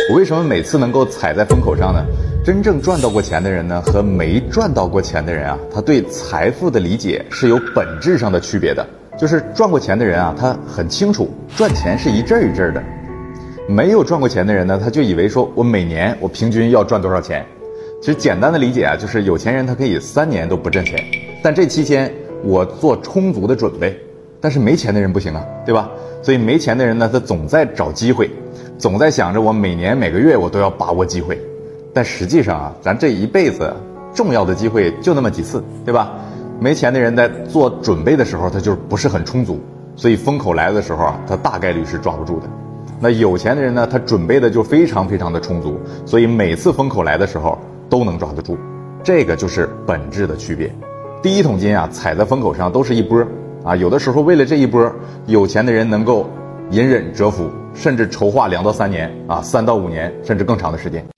我为什么每次能够踩在风口上呢？真正赚到过钱的人呢，和没赚到过钱的人啊，他对财富的理解是有本质上的区别的。就是赚过钱的人啊，他很清楚赚钱是一阵一阵的；没有赚过钱的人呢，他就以为说我每年我平均要赚多少钱。其实简单的理解啊，就是有钱人他可以3年都不挣钱，但这期间我做充足的准备。但是没钱的人不行啊，对吧？所以没钱的人呢，他总在找机会，总在想着我每年每个月我都要把握机会。但实际上啊，咱这一辈子重要的机会就那么几次，对吧？没钱的人在做准备的时候，他就不是很充足，所以风口来的时候啊，他大概率是抓不住的。那有钱的人呢，他准备的就非常非常的充足，所以每次风口来的时候都能抓得住。这个就是本质的区别。第一桶金啊，踩在风口上都是一波啊，有的时候为了这一波，有钱的人能够隐忍蛰伏，甚至筹划2到3年啊，3到5年，甚至更长的时间。